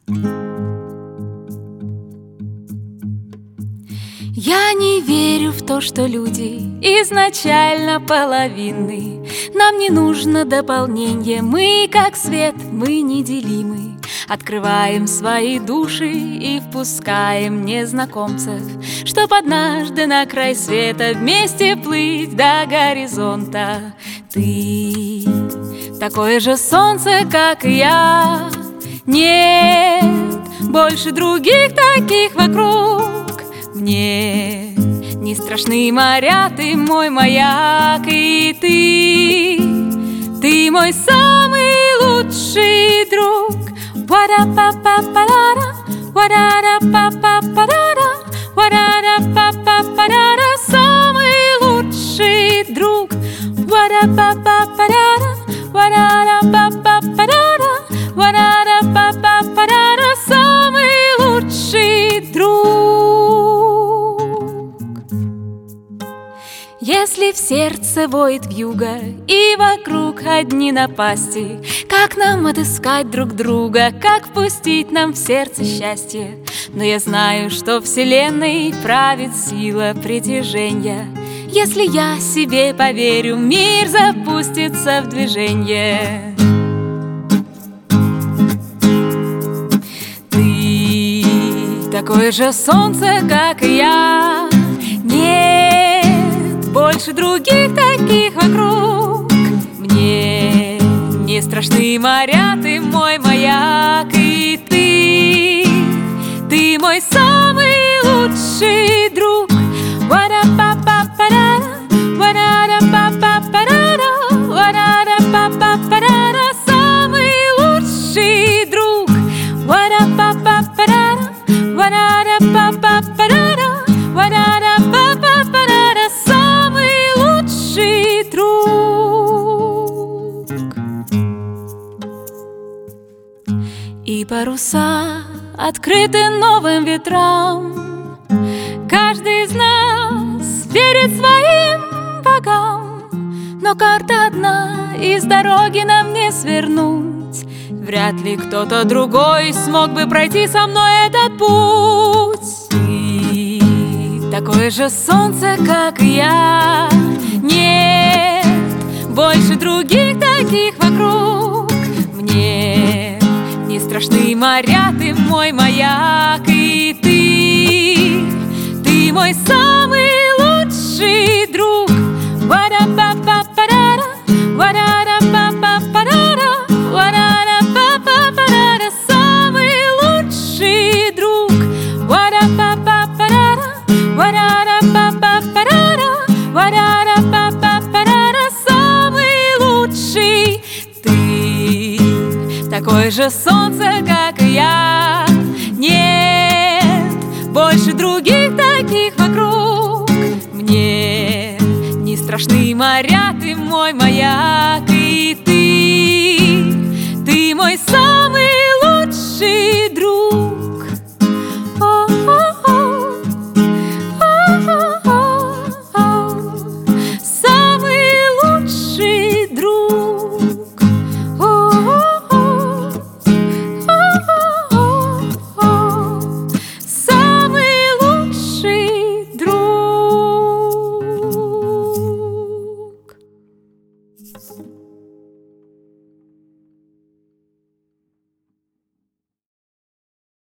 Я не верю в то, что люди изначально половинны. Нам не нужно дополнение, мы как свет, мы неделимы. Открываем свои души и впускаем незнакомцев, чтоб однажды на край света вместе плыть до горизонта. Ты такое же солнце, как и я. Нет больше других таких вокруг. Мне не страшны моря, ты мой маяк, и ты мой самый лучший друг. Вара-па-па-па-ра-ра, вара-ра-па-па-па-ра-ра, вара-ра-па-па-па-ра-ра, самый лучший друг. Вара-па-па-па-ра-ра, вара-ра-па-па-па-ра-ра, вара-ра-па-па-па-ра-ра, самый лучший друг. Если в сердце воет вьюга и вокруг одни напасти, как нам отыскать друг друга, как впустить нам в сердце счастье? Но я знаю, что вселенной правит сила притяжения. Если я себе поверю, мир запустится в движение. Ты такое же солнце, как и я. Нет больше других таких вокруг. Мне не страшны моря, ты мой маяк, и ты мой самый лучший друг. Вара-па-па-па-ра-ра, вара-ра-па-па-па-ра-ра, вара-ра-па-па-па-ра-ра, самый лучший друг. Вара-па-па-па-ра-ра, вара-ра-па-па-па-ра-ра, вара-ра-па-па-па-ра-ра, самый лучший друг. И паруса открыты новым ветрам. Каждый из нас верит своим богам, но карта одна, и с дороги нам не свернуть. Вряд ли кто-то другой смог бы пройти со мной этот путь. Ты такое же солнце, как и я. Нет больше других таких вокруг. Мне не страшны моря, ты мой маяк, и ты мой самый лучший друг. Вара-па-па-па-ра-ра, вара-ра-па-па-па-ра-ра, вара-ра-па-па-па-ра-ра, самый лучший друг. Вара-па-па-па-ра-ра, вара-ра-па-па-па-ра-ра, вара-ра-па-па-па-ра-ра, самый лучший. Ты такое же солнце, как и я. Нет больше других таких вокруг. Мне не страшны моря,